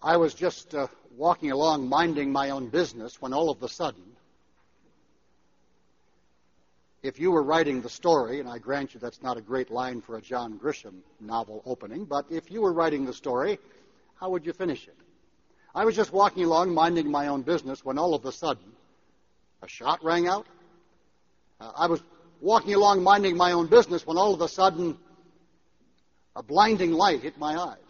I was just walking along minding my own business when all of a sudden, if you were writing the story, and I grant you that's not a great line for a John Grisham novel opening, but if you were writing the story, how would you finish it? I was just walking along minding my own business when all of a sudden a shot rang out. I was walking along minding my own business when all of a sudden a blinding light hit my eyes.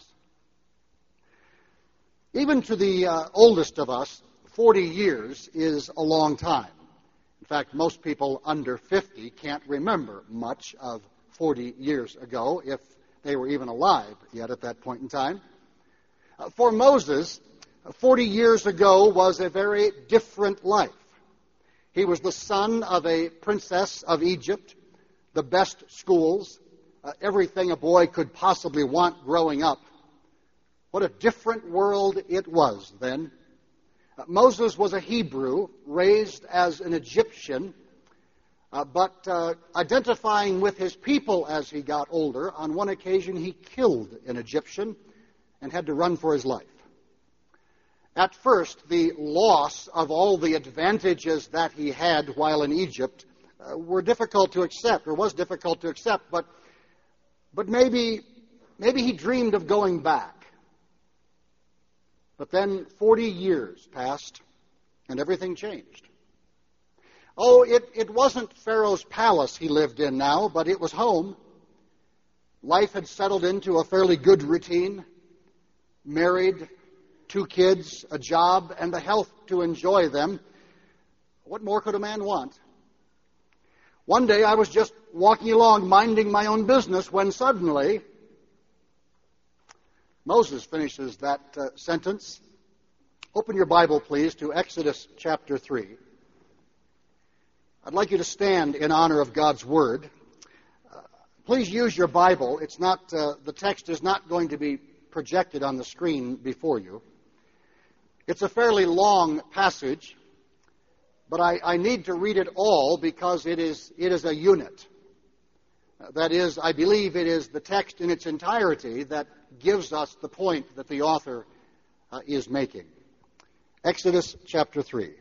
Even to the oldest of us, 40 years is a long time. In fact, most people under 50 can't remember much of 40 years ago, if they were even alive yet at that point in time. For Moses, 40 years ago was a very different life. He was the son of a princess of Egypt, the best schools, everything a boy could possibly want growing up. What a different world it was then. Moses was a Hebrew, raised as an Egyptian, but identifying with his people as he got older, on one occasion he killed an Egyptian and had to run for his life. At first, the loss of all the advantages that he had while in Egypt were difficult to accept, or was difficult to accept, but maybe he dreamed of going back. But then 40 years passed, and everything changed. Oh, it wasn't Pharaoh's palace he lived in now, but it was home. Life had settled into a fairly good routine. Married, 2 kids, a job, and the health to enjoy them. What more could a man want? One day I was just walking along, minding my own business, when suddenly Moses finishes that sentence. Open your Bible, please, to Exodus chapter 3. I'd like you to stand in honor of God's Word. Please use your Bible. It's not the text is not going to be projected on the screen before you. It's a fairly long passage, but I need to read it all because it is a unit. That is, I believe it is the text in its entirety that gives us the point that the author is making. Exodus chapter 3.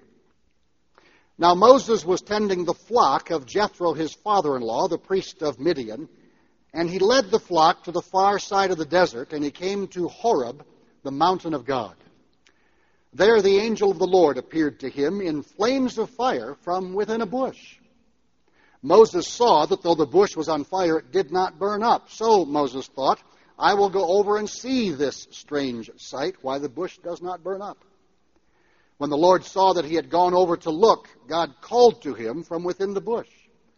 Now Moses was tending the flock of Jethro, his father-in-law, the priest of Midian, and he led the flock to the far side of the desert, and he came to Horeb, the mountain of God. There the angel of the Lord appeared to him in flames of fire from within a bush. Moses saw that though the bush was on fire, it did not burn up. So Moses thought, I will go over and see this strange sight, why the bush does not burn up. When the Lord saw that he had gone over to look, God called to him from within the bush,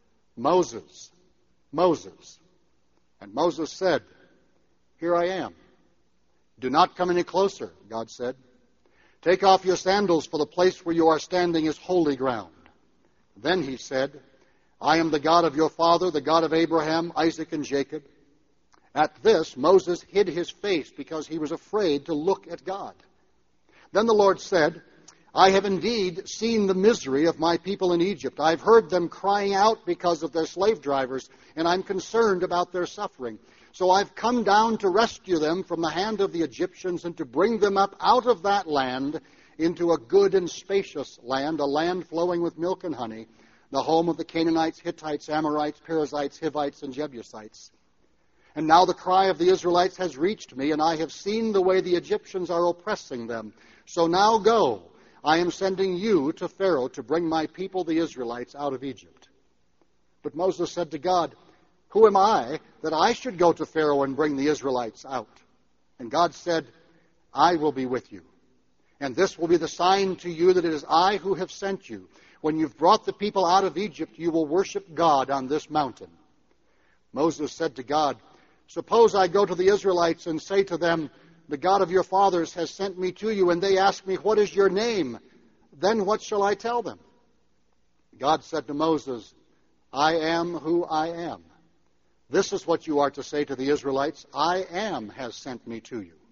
Moses, Moses. And Moses said, Here I am. Do not come any closer, God said. Take off your sandals, for the place where you are standing is holy ground. Then he said, I am the God of your father, the God of Abraham, Isaac, and Jacob. At this, Moses hid his face because he was afraid to look at God. Then the Lord said, I have indeed seen the misery of my people in Egypt. I've heard them crying out because of their slave drivers, and I'm concerned about their suffering. So I've come down to rescue them from the hand of the Egyptians and to bring them up out of that land into a good and spacious land, a land flowing with milk and honey, the home of the Canaanites, Hittites, Amorites, Perizzites, Hivites, and Jebusites. And now the cry of the Israelites has reached me, and I have seen the way the Egyptians are oppressing them. So now go, I am sending you to Pharaoh to bring my people, the Israelites, out of Egypt. But Moses said to God, Who am I that I should go to Pharaoh and bring the Israelites out? And God said, I will be with you. And this will be the sign to you that it is I who have sent you. When you've brought the people out of Egypt, you will worship God on this mountain. Moses said to God, Suppose I go to the Israelites and say to them, The God of your fathers has sent me to you, and they ask me, What is your name? Then what shall I tell them? God said to Moses, I am who I am. This is what you are to say to the Israelites, I am has sent me to you.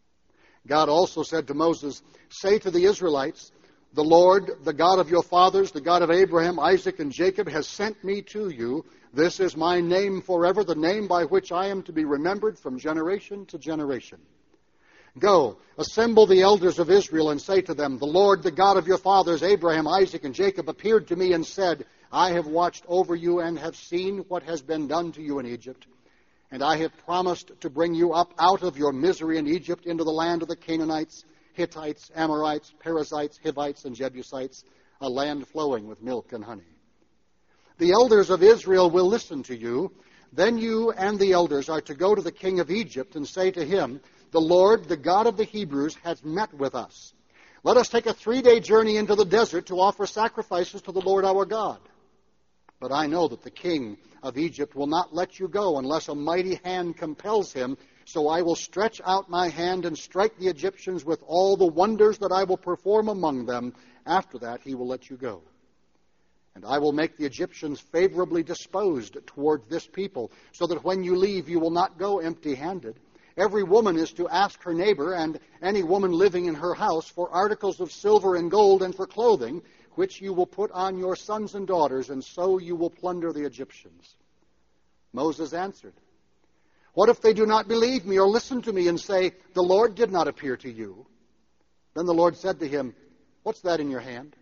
God also said to Moses, Say to the Israelites, The Lord, the God of your fathers, the God of Abraham, Isaac, and Jacob, has sent me to you. This is my name forever, the name by which I am to be remembered from generation to generation. Go, assemble the elders of Israel and say to them, the Lord, the God of your fathers, Abraham, Isaac, and Jacob, appeared to me and said, I have watched over you and have seen what has been done to you in Egypt. And I have promised to bring you up out of your misery in Egypt into the land of the Canaanites, Hittites, Amorites, Perizzites, Hivites, and Jebusites, a land flowing with milk and honey. The elders of Israel will listen to you. Then you and the elders are to go to the king of Egypt and say to him, the Lord, the God of the Hebrews, has met with us. Let us take a 3-day journey into the desert to offer sacrifices to the Lord our God. But I know that the king of Egypt will not let you go unless a mighty hand compels him. So I will stretch out my hand and strike the Egyptians with all the wonders that I will perform among them. After that, he will let you go. And I will make the Egyptians favorably disposed toward this people, so that when you leave, you will not go empty-handed. Every woman is to ask her neighbor and any woman living in her house for articles of silver and gold and for clothing, which you will put on your sons and daughters, and so you will plunder the Egyptians. Moses answered, what if they do not believe me or listen to me and say, the Lord did not appear to you? Then the Lord said to him, what's that in your hand?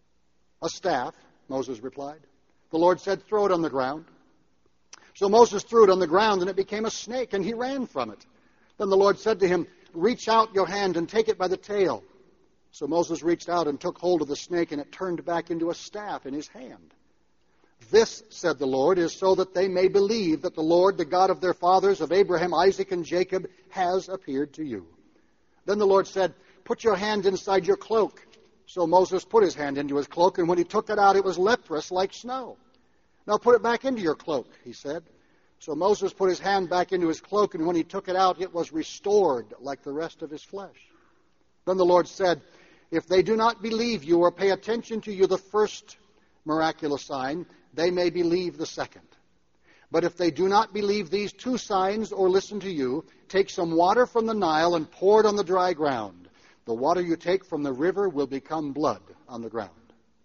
A staff, Moses replied. The Lord said, throw it on the ground. So Moses threw it on the ground, and it became a snake, and he ran from it. Then the Lord said to him, reach out your hand and take it by the tail. So Moses reached out and took hold of the snake, and it turned back into a staff in his hand. This, said the Lord, is so that they may believe that the Lord, the God of their fathers, of Abraham, Isaac, and Jacob, has appeared to you. Then the Lord said, put your hand inside your cloak. So Moses put his hand into his cloak, and when he took it out, it was leprous like snow. Now put it back into your cloak, he said. So Moses put his hand back into his cloak, and when he took it out, it was restored like the rest of his flesh. Then the Lord said, if they do not believe you or pay attention to you the first miraculous sign, they may believe the second. But if they do not believe these 2 signs or listen to you, take some water from the Nile and pour it on the dry ground. The water you take from the river will become blood on the ground.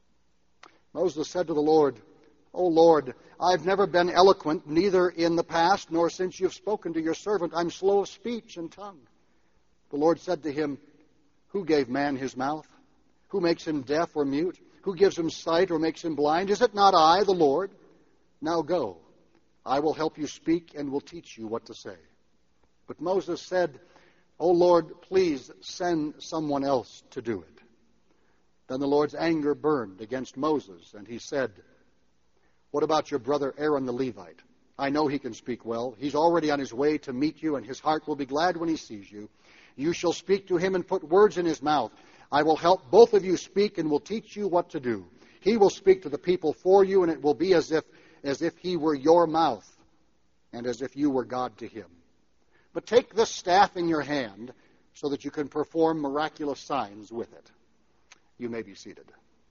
Moses said to the Lord, O Lord, I've never been eloquent, neither in the past nor since you've spoken to your servant. I'm slow of speech and tongue. The Lord said to him, who gave man his mouth? Who makes him deaf or mute? Who gives him sight or makes him blind? Is it not I, the Lord? Now go. I will help you speak and will teach you what to say. But Moses said, O Lord, please send someone else to do it. Then the Lord's anger burned against Moses, and he said, what about your brother Aaron the Levite? I know he can speak well. He's already on his way to meet you, and his heart will be glad when he sees you. You shall speak to him and put words in his mouth. I will help both of you speak and will teach you what to do. He will speak to the people for you, and it will be as if he were your mouth and as if you were God to him. But take this staff in your hand so that you can perform miraculous signs with it. You may be seated.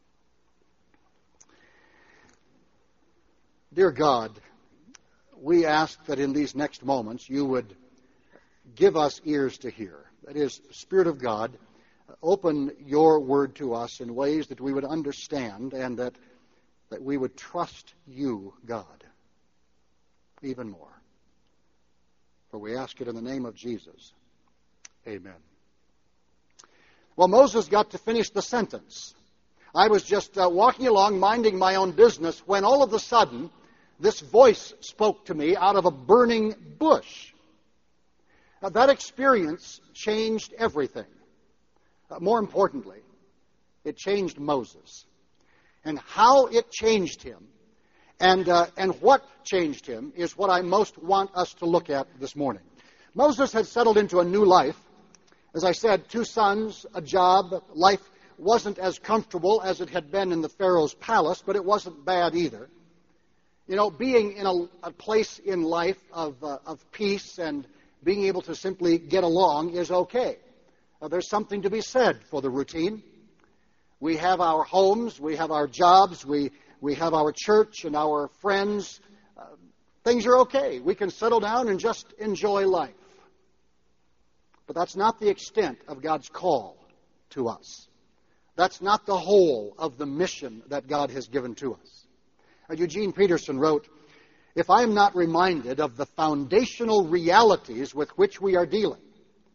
Dear God, we ask that in these next moments you would give us ears to hear. That is, Spirit of God, open your word to us in ways that we would understand and that we would trust you, God, even more. For we ask it in the name of Jesus. Amen. Well, Moses got to finish the sentence. I was just walking along, minding my own business, when all of a sudden, this voice spoke to me out of a burning bush. Now, that experience changed everything. More importantly, it changed Moses. And how it changed him and what changed him is what I most want us to look at this morning. Moses had settled into a new life. As I said, 2 sons, a job. Life wasn't as comfortable as it had been in the Pharaoh's palace, but it wasn't bad either. You know, being in a place in life of peace and being able to simply get along is okay. There's something to be said for the routine. We have our homes, we have our jobs, we have our church and our friends. Things are okay. We can settle down and just enjoy life. But that's not the extent of God's call to us. That's not the whole of the mission that God has given to us. Eugene Peterson wrote, if I am not reminded of the foundational realities with which we are dealing,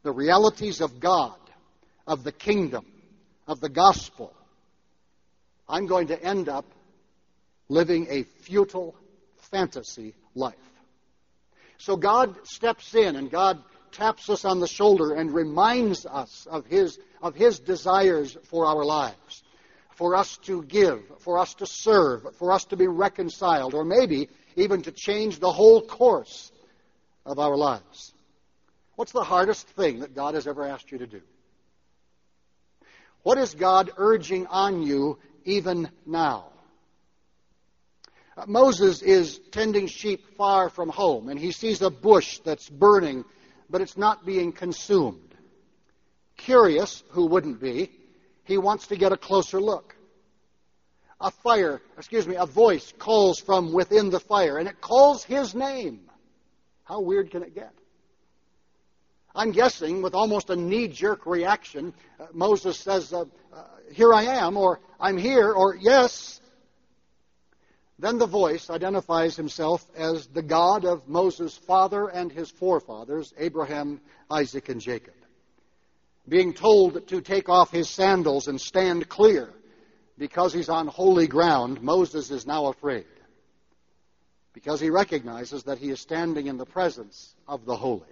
the realities of God, of the kingdom, of the gospel, I'm going to end up living a futile fantasy life. So God steps in and God taps us on the shoulder and reminds us of His desires for our lives, for us to give, for us to serve, for us to be reconciled, or maybe even to change the whole course of our lives. What's the hardest thing that God has ever asked you to do? What is God urging on you even now? Moses is tending sheep far from home, and he sees a bush that's burning, but it's not being consumed. Curious, who wouldn't be, he wants to get a closer look. A voice calls from within the fire, and it calls his name. How weird can it get? I'm guessing, with almost a knee-jerk reaction, Moses says, here I am, or I'm here, or yes. Then the voice identifies himself as the God of Moses' father and his forefathers, Abraham, Isaac, and Jacob. Being told to take off his sandals and stand clear because he's on holy ground, Moses is now afraid, because he recognizes that he is standing in the presence of the holy.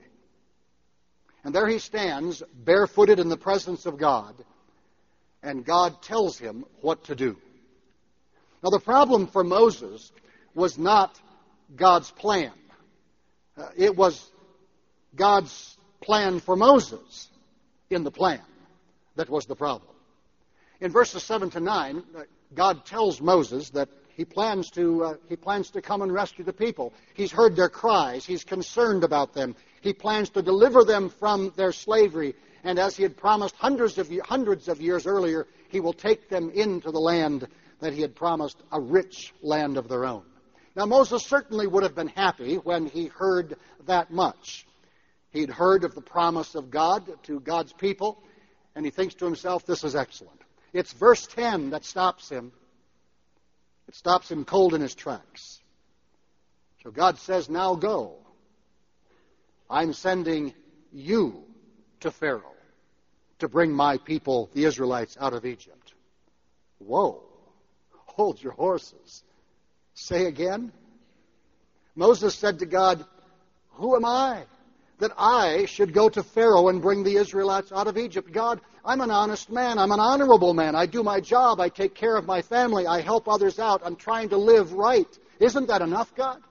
And there he stands, barefooted in the presence of God, and God tells him what to do. Now, the problem for Moses was not God's plan. It was God's plan for Moses in the plan that was the problem. In verses 7 to 9, God tells Moses that he plans to come and rescue the people. He's heard their cries. He's concerned about them. He plans to deliver them from their slavery. And as he had promised hundreds of years earlier, he will take them into the land that he had promised, a rich land of their own. Now, Moses certainly would have been happy when he heard that much. He'd heard of the promise of God to God's people, and he thinks to himself, this is excellent. It's verse 10 that stops him. It stops him cold in his tracks. So God says, now go. I'm sending you to Pharaoh to bring my people, the Israelites, out of Egypt. Whoa. Hold your horses. Say again. Moses said to God, who am I that I should go to Pharaoh and bring the Israelites out of Egypt? God, I'm an honest man. I'm an honorable man. I do my job. I take care of my family. I help others out. I'm trying to live right. Isn't that enough, God?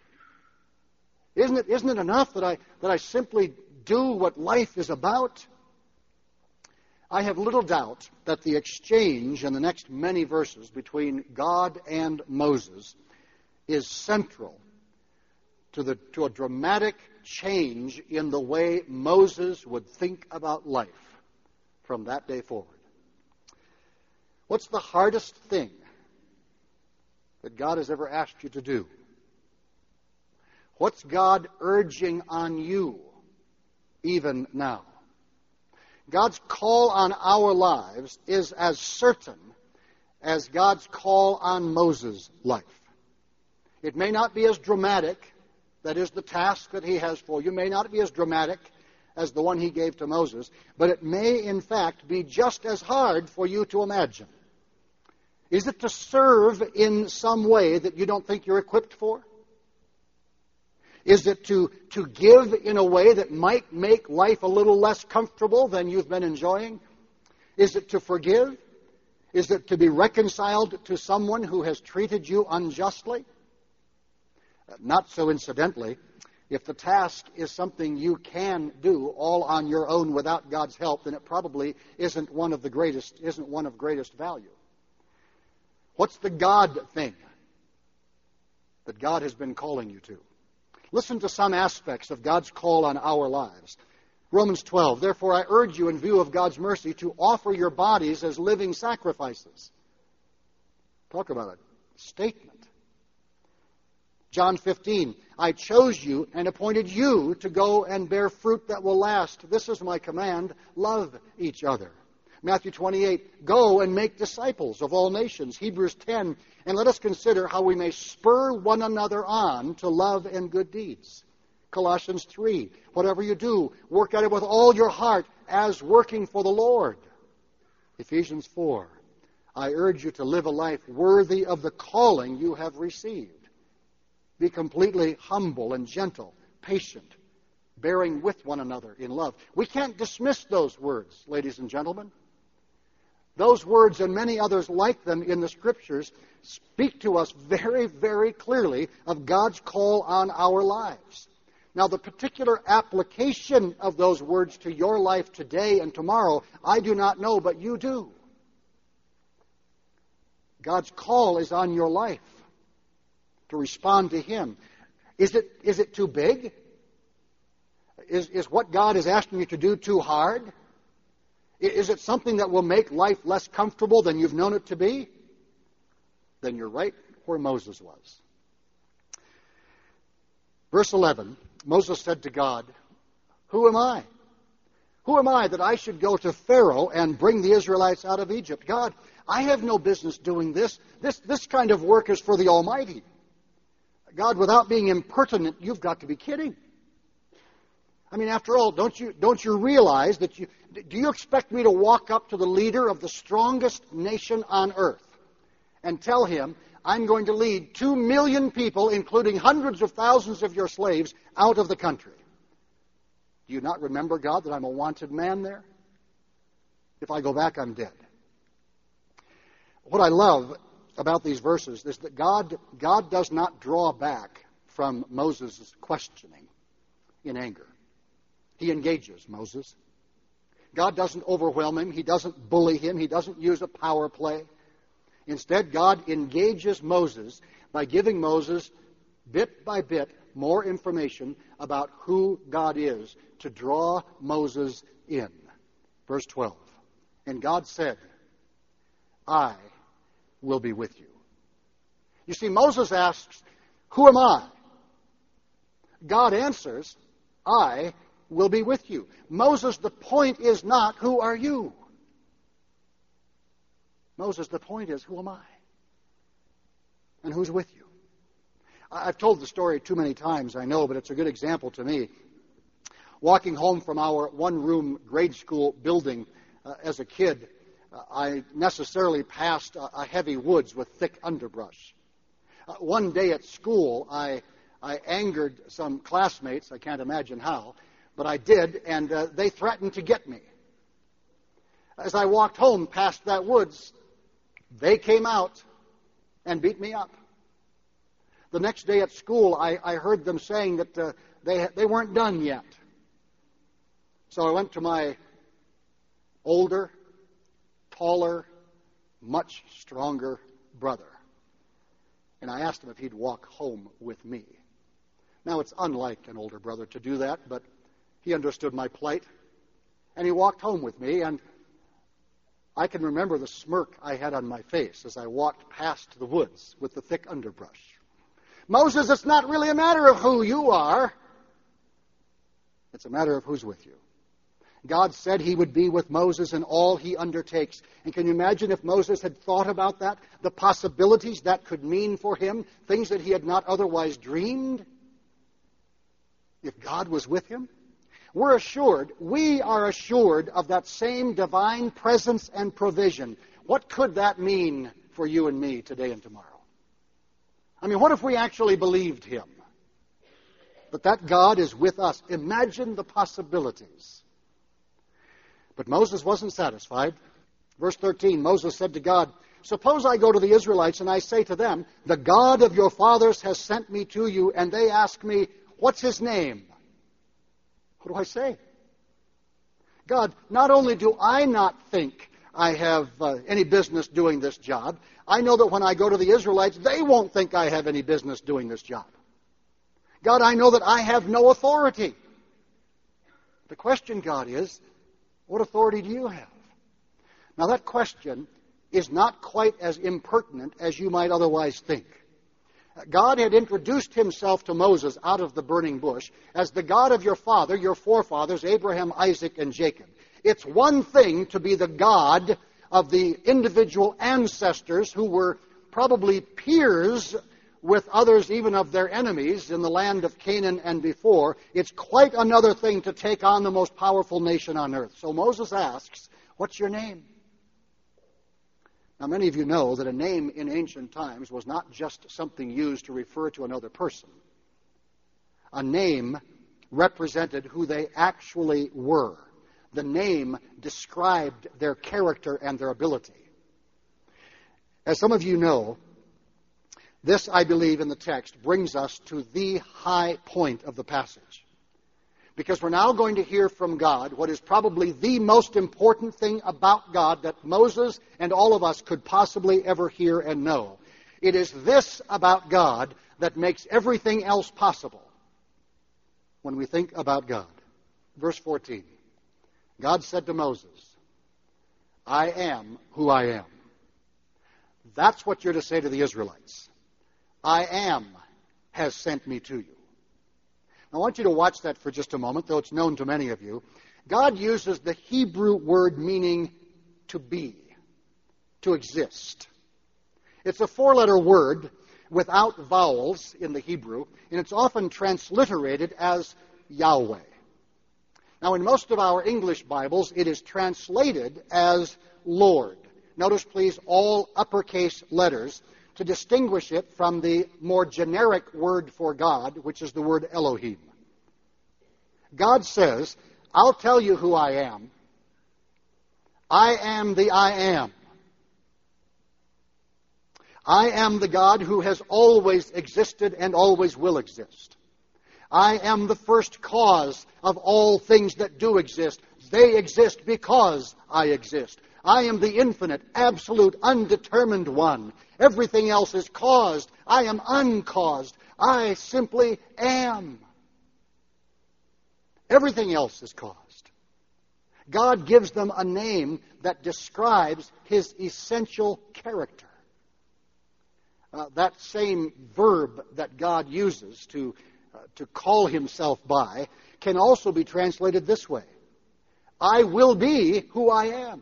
Isn't it enough that I simply do what life is about? I have little doubt that the exchange in the next many verses between God and Moses is central to a dramatic change in the way Moses would think about life from that day forward. What's the hardest thing that God has ever asked you to do? What's God urging on you even now? God's call on our lives is as certain as God's call on Moses' life. It may not be as dramatic, that is the task that he has for you, may not be as dramatic as the one he gave to Moses, but it may in fact be just as hard for you to imagine. Is it to serve in some way that you don't think you're equipped for? Is it to give in a way that might make life a little less comfortable than you've been enjoying? Is it to forgive? Is it to be reconciled to someone who has treated you unjustly? Not so incidentally, if the task is something you can do all on your own without God's help, then it probably isn't one of greatest value. What's the God thing that God has been calling you to? Listen to some aspects of God's call on our lives. Romans 12, therefore I urge you in view of God's mercy to offer your bodies as living sacrifices. Talk about a statement. John 15, I chose you and appointed you to go and bear fruit that will last. This is my command, love each other. Matthew 28, go and make disciples of all nations. Hebrews 10, and let us consider how we may spur one another on to love and good deeds. Colossians 3, whatever you do, work at it with all your heart as working for the Lord. Ephesians 4, I urge you to live a life worthy of the calling you have received. Be completely humble and gentle, patient, bearing with one another in love. We can't dismiss those words, ladies and gentlemen. Those words and many others like them in the Scriptures speak to us very, very clearly of God's call on our lives. Now, the particular application of those words to your life today and tomorrow, I do not know, but you do. God's call is on your life to respond to Him. Is it too big? Is what God is asking you to do too hard? Is it something that will make life less comfortable than you've known it to be? Then you're right where Moses was. Verse 11, Moses said to God, "Who am I? Who am I that I should go to Pharaoh and bring the Israelites out of Egypt? God, I have no business doing this. This kind of work is for the Almighty. God, without being impertinent, you've got to be kidding. I mean, after all, don't you realize that do you expect me to walk up to the leader of the strongest nation on earth and tell him, I'm going to lead 2 million people, including hundreds of thousands of your slaves, out of the country? Do you not remember, God, that I'm a wanted man there? If I go back, I'm dead." What I love about these verses is that God does not draw back from Moses' questioning in anger. He engages Moses. God doesn't overwhelm him. He doesn't bully him. He doesn't use a power play. Instead, God engages Moses by giving Moses, bit by bit, more information about who God is to draw Moses in. Verse 12, and God said, I will be with you. You see, Moses asks, who am I? God answers, I will be with you. Moses, the point is not, who are you? Moses, the point is, who am I? And who's with you? I've told the story too many times, I know, but it's a good example to me. Walking home from our one-room grade school building as a kid, I necessarily passed a heavy woods with thick underbrush. One day at school, I angered some classmates, I can't imagine how, but I did, and they threatened to get me. As I walked home past that woods, they came out and beat me up. The next day at school, I heard them saying that they weren't done yet. So I went to my older, taller, much stronger brother, and I asked him if he'd walk home with me. Now, it's unlike an older brother to do that, but he understood my plight, and he walked home with me, and I can remember the smirk I had on my face as I walked past the woods with the thick underbrush. Moses, it's not really a matter of who you are. It's a matter of who's with you. God said he would be with Moses in all he undertakes. And can you imagine if Moses had thought about that, the possibilities that could mean for him, things that he had not otherwise dreamed? If God was with him? We are assured of that same divine presence and provision. What could that mean for you and me today and tomorrow? I mean, what if we actually believed him? That God is with us. Imagine the possibilities. But Moses wasn't satisfied. Verse 13, Moses said to God, suppose I go to the Israelites and I say to them, the God of your fathers has sent me to you, and they ask me, what's his name? What do I say? God, not only do I not think I have any business doing this job, I know that when I go to the Israelites, they won't think I have any business doing this job. God, I know that I have no authority. The question, God, is, what authority do you have? Now, that question is not quite as impertinent as you might otherwise think. God had introduced himself to Moses out of the burning bush as the God of your father, your forefathers, Abraham, Isaac, and Jacob. It's one thing to be the God of the individual ancestors who were probably peers with others even of their enemies in the land of Canaan and before, it's quite another thing to take on the most powerful nation on earth. So Moses asks, "What's your name?" Now, many of you know that a name in ancient times was not just something used to refer to another person. A name represented who they actually were. The name described their character and their ability. As some of you know, this, I believe, in the text brings us to the high point of the passage. Because we're now going to hear from God what is probably the most important thing about God that Moses and all of us could possibly ever hear and know. It is this about God that makes everything else possible when we think about God. Verse 14. God said to Moses, "I am who I am." That's what you're to say to the Israelites. "I am has sent me to you." I want you to watch that for just a moment, though it's known to many of you. God uses the Hebrew word meaning to be, to exist. It's a four-letter word without vowels in the Hebrew, and it's often transliterated as Yahweh. Now, in most of our English Bibles, it is translated as Lord. Notice, please, all uppercase letters to distinguish it from the more generic word for God, which is the word Elohim. God says, "I'll tell you who I am. I am the I am. I am the God who has always existed and always will exist. I am the first cause of all things that do exist. They exist because I exist. I am the infinite, absolute, undetermined one. Everything else is caused. I am uncaused. I simply am." Everything else is caused. God gives them a name that describes his essential character. That same verb that God uses to call himself by can also be translated this way: "I will be who I am.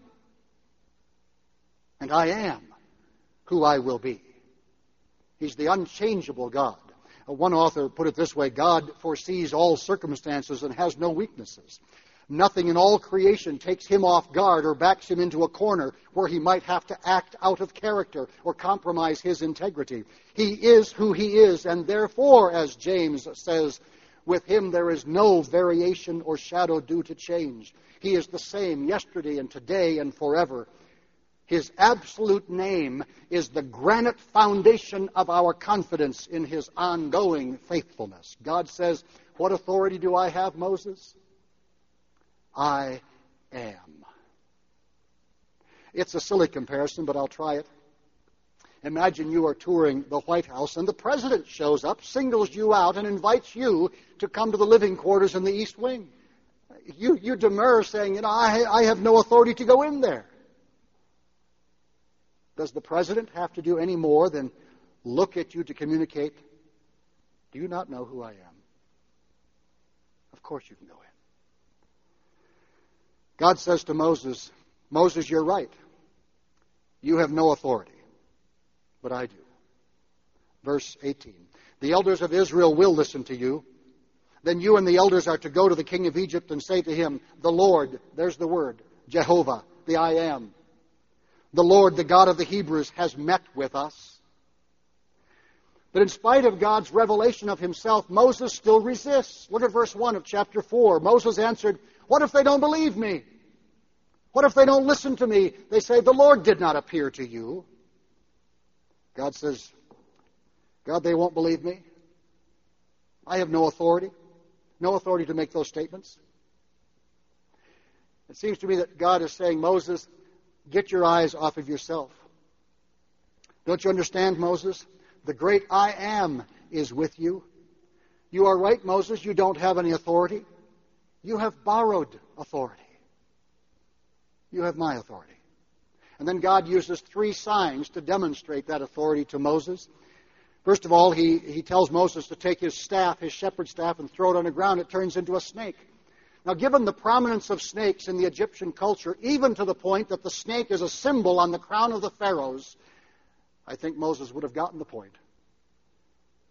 And I am who I will be." He's the unchangeable God. One author put it this way: God foresees all circumstances and has no weaknesses. Nothing in all creation takes him off guard or backs him into a corner where he might have to act out of character or compromise his integrity. He is who he is, and therefore, as James says, with him there is no variation or shadow due to change. He is the same yesterday and today and forever. His absolute name is the granite foundation of our confidence in his ongoing faithfulness. God says, "What authority do I have, Moses? I am." It's a silly comparison, but I'll try it. Imagine you are touring the White House and the president shows up, singles you out, and invites you to come to the living quarters in the East Wing. You demur, saying, I have no authority to go in there. Does the president have to do any more than look at you to communicate, "Do you not know who I am?" Of course you can go in. God says to Moses, "Moses, you're right. You have no authority, but I do." Verse 18, "The elders of Israel will listen to you. Then you and the elders are to go to the king of Egypt and say to him, 'The Lord,'" there's the word, Jehovah, the I am, "the Lord, the God of the Hebrews, has met with us." But in spite of God's revelation of himself, Moses still resists. Look at verse 1 of chapter 4. Moses answered, "What if they don't believe me? What if they don't listen to me? They say, 'The Lord did not appear to you.'" God says, "God, they won't believe me. I have no authority to make those statements." It seems to me that God is saying, "Moses, get your eyes off of yourself. Don't you understand, Moses? The great I am is with you. You are right, Moses, you don't have any authority. You have borrowed authority. You have my authority." And then God uses three signs to demonstrate that authority to Moses. First of all, he tells Moses to take his staff, his shepherd's staff, and throw it on the ground. It turns into a snake. Now, given the prominence of snakes in the Egyptian culture, even to the point that the snake is a symbol on the crown of the pharaohs, I think Moses would have gotten the point.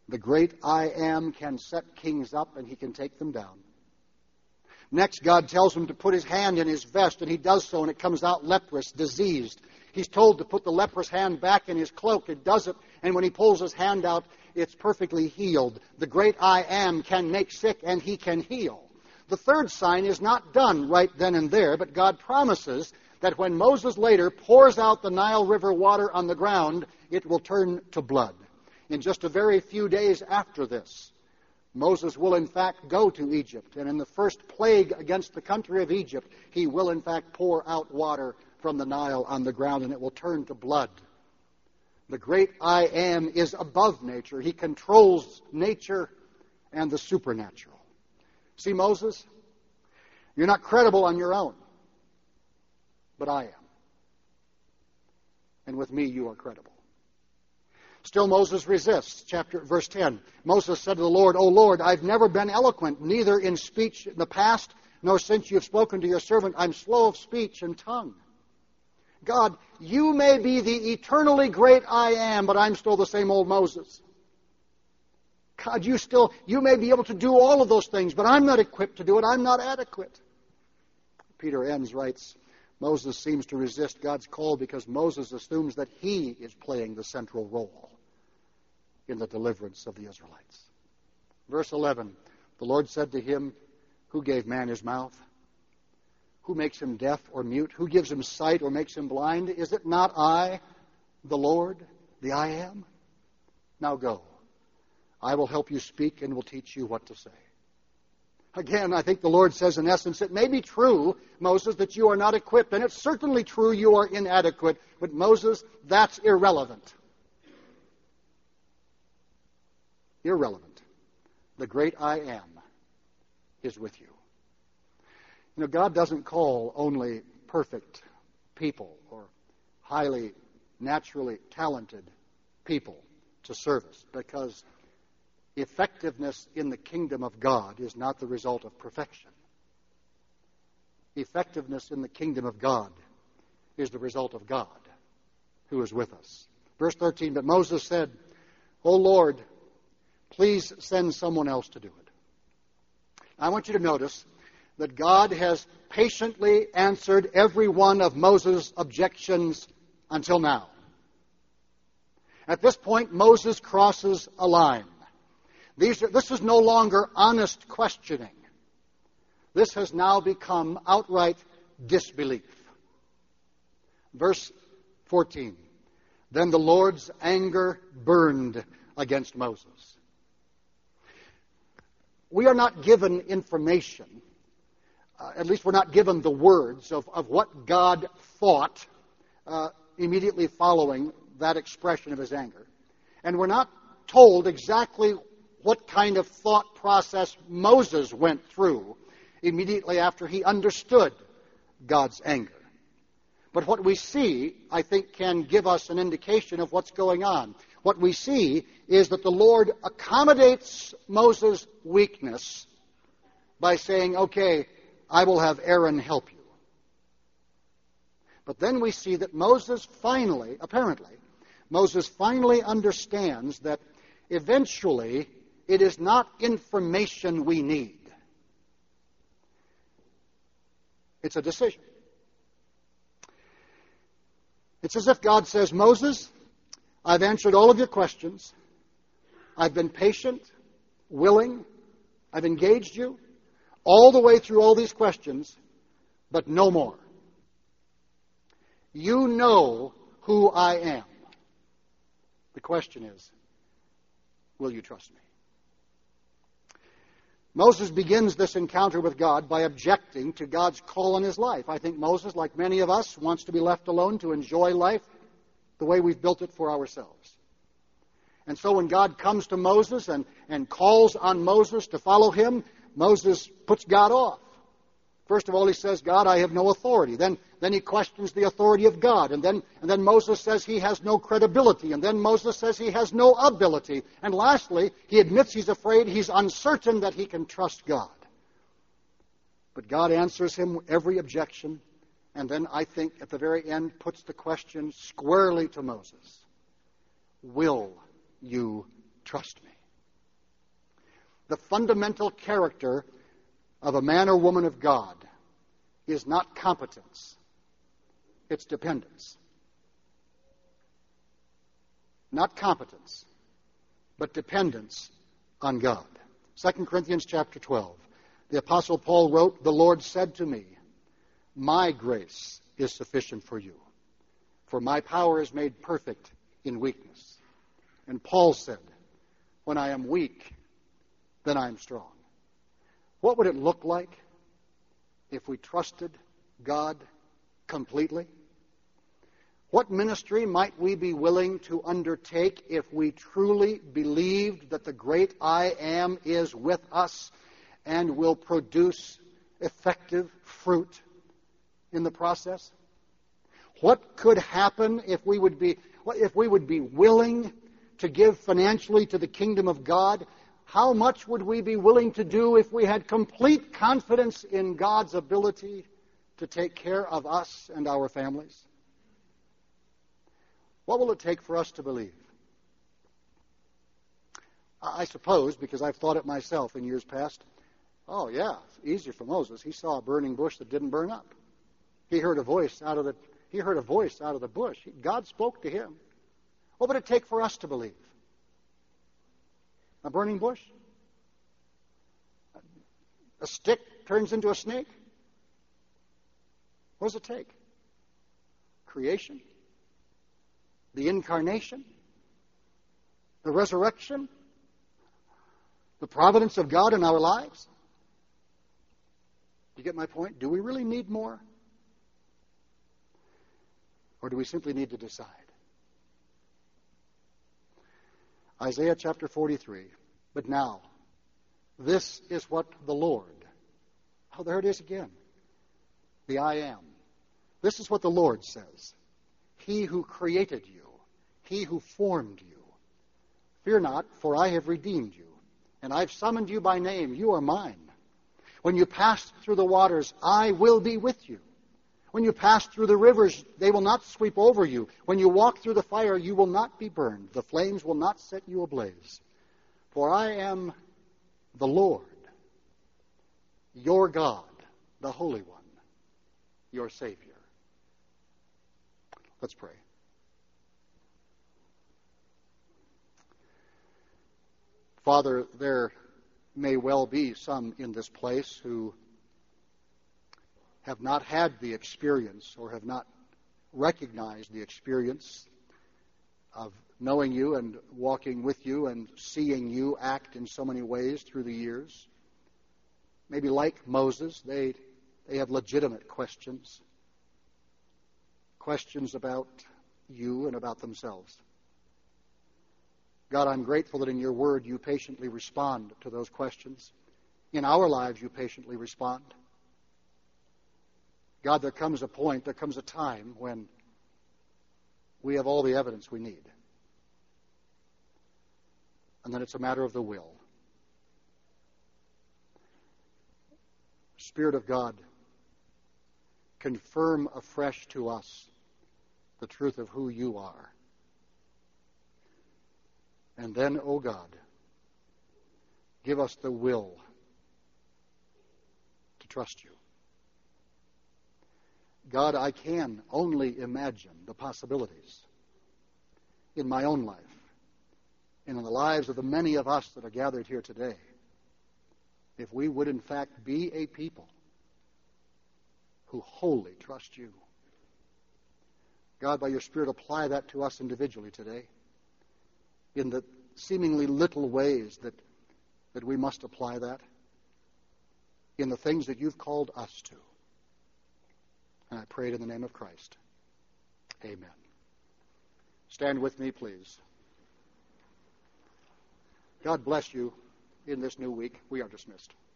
The great I Am can set kings up and he can take them down. Next, God tells him to put his hand in his vest, and he does so, and it comes out leprous, diseased. He's told to put the leprous hand back in his cloak. It does it, and when he pulls his hand out, it's perfectly healed. The great I Am can make sick, and he can heal. The third sign is not done right then and there, but God promises that when Moses later pours out the Nile River water on the ground, it will turn to blood. In just a very few days after this, Moses will in fact go to Egypt, and in the first plague against the country of Egypt, he will in fact pour out water from the Nile on the ground, and it will turn to blood. The great I Am is above nature. He controls nature and the supernatural. See, Moses, you're not credible on your own, but I am. And with me, you are credible. Still Moses resists. Verse 10. Moses said to the Lord, O Lord, I've never been eloquent, neither in speech in the past, nor since you have spoken to your servant. I'm slow of speech and tongue. God, you may be the eternally great I Am, but I'm still the same old Moses. God, you may be able to do all of those things, but I'm not equipped to do it. I'm not adequate. Peter Enns writes, Moses seems to resist God's call because Moses assumes that he is playing the central role in the deliverance of the Israelites. Verse 11, the Lord said to him, who gave man his mouth? Who makes him deaf or mute? Who gives him sight or makes him blind? Is it not I, the Lord, the I Am? Now go. I will help you speak and will teach you what to say. Again, I think the Lord says in essence, it may be true, Moses, that you are not equipped, and it's certainly true you are inadequate, but Moses, that's irrelevant. Irrelevant. The great I Am is with you. You know, God doesn't call only perfect people or highly, naturally talented people to service, because effectiveness in the kingdom of God is not the result of perfection. Effectiveness in the kingdom of God is the result of God, who is with us. Verse 13, but Moses said, O Lord, please send someone else to do it. I want you to notice that God has patiently answered every one of Moses' objections until now. At this point, Moses crosses a line. This is no longer honest questioning. This has now become outright disbelief. Verse 14. Then the Lord's anger burned against Moses. We are not given information, at least we're not given the words of what God thought immediately following that expression of his anger. And we're not told exactly what kind of thought process Moses went through immediately after he understood God's anger. But what we see, I think, can give us an indication of what's going on. What we see is that the Lord accommodates Moses' weakness by saying, okay, I will have Aaron help you. But then we see that Moses finally understands that eventually it is not information we need. It's a decision. It's as if God says, Moses, I've answered all of your questions. I've been patient, willing. I've engaged you all the way through all these questions, but no more. You know who I am. The question is, will you trust me? Moses begins this encounter with God by objecting to God's call on his life. I think Moses, like many of us, wants to be left alone to enjoy life the way we've built it for ourselves. And so when God comes to Moses and calls on Moses to follow him, Moses puts God off. First of all, he says, God, I have no authority. Then he questions the authority of God. And then Moses says he has no credibility. And then Moses says he has no ability. And lastly, he admits he's afraid, he's uncertain that he can trust God. But God answers him every objection. And then I think at the very end puts the question squarely to Moses. Will you trust me? The fundamental character of a man or woman of God is not competence. It's dependence. Not competence, but dependence on God. 2 Corinthians chapter 12. The Apostle Paul wrote, "The Lord said to me, my grace is sufficient for you, for my power is made perfect in weakness." And Paul said, "When I am weak, then I am strong." What would it look like if we trusted God completely? What ministry might we be willing to undertake if we truly believed that the great I Am is with us and will produce effective fruit in the process? What could happen if we would be willing to give financially to the kingdom of God? How much would we be willing to do if we had complete confidence in God's ability to take care of us and our families? What will it take for us to believe? I suppose, because I've thought it myself in years past, oh yeah, it's easier for Moses. He saw a burning bush that didn't burn up. He heard a voice out of the bush. God spoke to him. What would it take for us to believe? A burning bush? A stick turns into a snake? What does it take? Creation? The incarnation? The resurrection? The providence of God in our lives? Do you get my point? Do we really need more? Or do we simply need to decide? Isaiah chapter 43. But now, this is what the Lord, oh, there it is again, the I Am. This is what the Lord says. He who created you, he who formed you. Fear not, for I have redeemed you, and I've summoned you by name. You are mine. When you pass through the waters, I will be with you. When you pass through the rivers, they will not sweep over you. When you walk through the fire, you will not be burned. The flames will not set you ablaze. For I am the Lord, your God, the Holy One, your Savior. Let's pray. Father, there may well be some in this place who have not had the experience or have not recognized the experience of knowing you and walking with you and seeing you act in so many ways through the years. Maybe like Moses, they have legitimate questions. Questions about you and about themselves. God, I'm grateful that in your word you patiently respond to those questions. In our lives you patiently respond. God, there comes a time when we have all the evidence we need. And then it's a matter of the will. Spirit of God, confirm afresh to us the truth of who you are. And then, O God, give us the will to trust you. God, I can only imagine the possibilities in my own life and in the lives of the many of us that are gathered here today if we would in fact be a people who wholly trust you. God, by your Spirit, apply that to us individually today in the seemingly little ways that we must apply that in the things that you've called us to. And I pray it in the name of Christ. Amen. Stand with me, please. God bless you in this new week. We are dismissed.